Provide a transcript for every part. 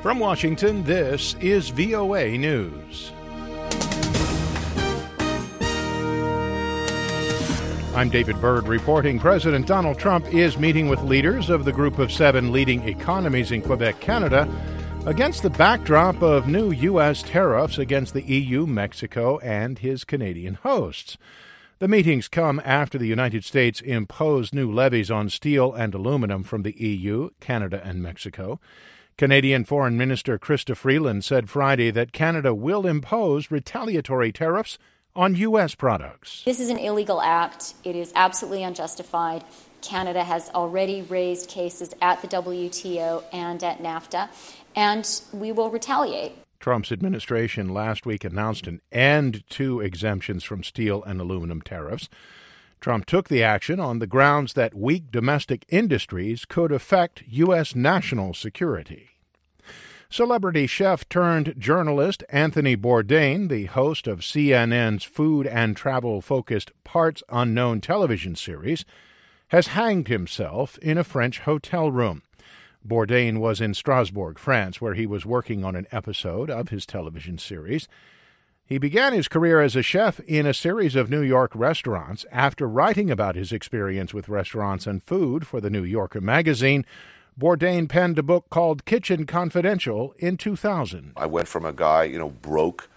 From Washington, this is VOA News. I'm David Byrd reporting President Donald Trump is meeting with leaders of the Group of 7 leading economies in Quebec, Canada, against the backdrop of new U.S. tariffs against the EU, Mexico, and his Canadian hosts. The meetings come after the United States imposed new levies on steel and aluminum from the EU, Canada, and Mexico. Canadian Foreign Minister Chrystia Freeland said Friday that Canada will impose retaliatory tariffs on U.S. products. This is an illegal act. It is absolutely unjustified. Canada has already raised cases at the WTO and at NAFTA, and we will retaliate. Trump's administration last week announced an end to exemptions from steel and aluminum tariffs. Trump took the action on the grounds that weak domestic industries could affect U.S. national security. Celebrity chef turned journalist Anthony Bourdain, the host of CNN's food and travel-focused Parts Unknown television series, has hanged himself in a French hotel room. Bourdain was in Strasbourg, France, where he was working on an episode of his television series. He began his career as a chef in a series of New York restaurants. After writing about his experience with restaurants and food for the New Yorker magazine, Bourdain penned a book called Kitchen Confidential in 2000. I went from a guy, broke,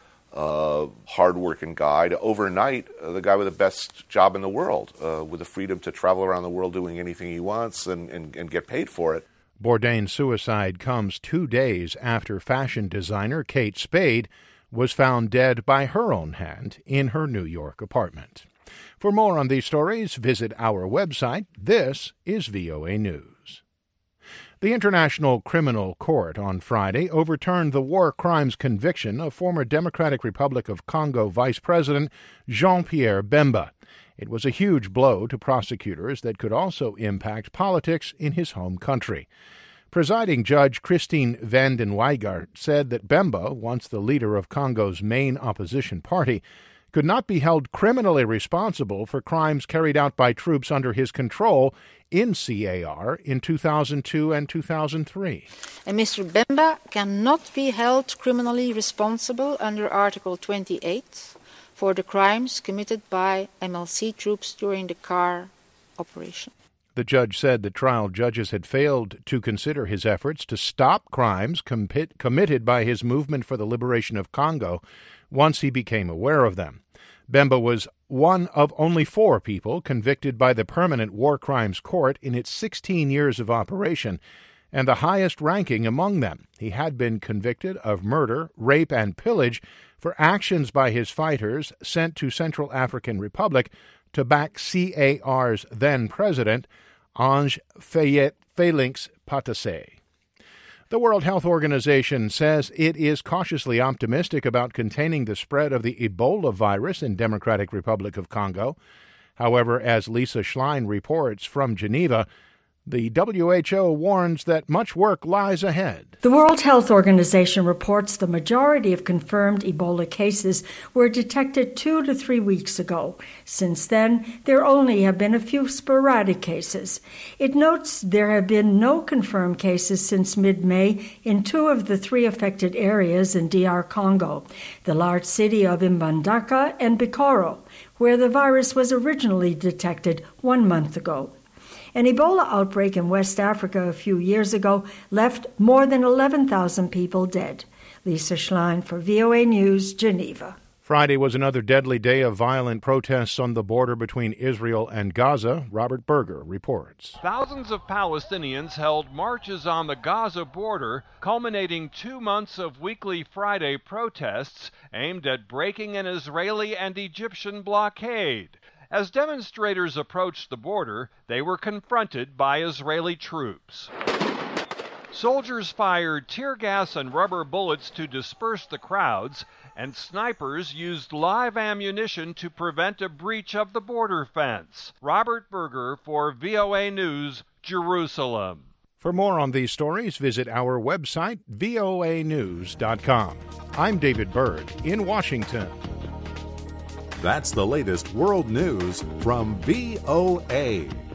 hard-working guy, to overnight the guy with the best job in the world, with the freedom to travel around the world doing anything he wants and get paid for it. Bourdain's suicide comes 2 days after fashion designer Kate Spade was found dead by her own hand in her New York apartment. For more on these stories, visit our website. This is VOA News. The International Criminal Court on Friday overturned the war crimes conviction of former Democratic Republic of Congo Vice President Jean-Pierre Bemba. It was a huge blow to prosecutors that could also impact politics in his home country. Presiding Judge Christine Vanden Weygart said that Bemba, once the leader of Congo's main opposition party, could not be held criminally responsible for crimes carried out by troops under his control in CAR in 2002 and 2003. And Mr. Bemba cannot be held criminally responsible under Article 28 for the crimes committed by MLC troops during the CAR operation. The judge said that trial judges had failed to consider his efforts to stop crimes committed by his Movement for the Liberation of Congo once he became aware of them. Bemba was one of only 4 people convicted by the Permanent War Crimes Court in its 16 years of operation, and the highest ranking among them. He had been convicted of murder, rape, and pillage for actions by his fighters sent to Central African Republic to back CAR's then-president, Ange Félix Patassé. The World Health Organization says it is cautiously optimistic about containing the spread of the Ebola virus in Democratic Republic of Congo. However, as Lisa Schlein reports from Geneva, the WHO warns that much work lies ahead. The World Health Organization reports the majority of confirmed Ebola cases were detected 2 to 3 weeks ago. Since then, there only have been a few sporadic cases. It notes there have been no confirmed cases since mid-May in 2 of the 3 affected areas in DR Congo, the large city of Mbandaka and Bikoro, where the virus was originally detected 1 month ago. An Ebola outbreak in West Africa a few years ago left more than 11,000 people dead. Lisa Schlein for VOA News, Geneva. Friday was another deadly day of violent protests on the border between Israel and Gaza. Robert Berger reports. Thousands of Palestinians held marches on the Gaza border, culminating 2 months of weekly Friday protests aimed at breaking an Israeli and Egyptian blockade. As demonstrators approached the border, they were confronted by Israeli troops. Soldiers fired tear gas and rubber bullets to disperse the crowds, and snipers used live ammunition to prevent a breach of the border fence. Robert Berger for VOA News, Jerusalem. For more on these stories, visit our website, voanews.com. I'm David Byrd in Washington. That's the latest world news from VOA.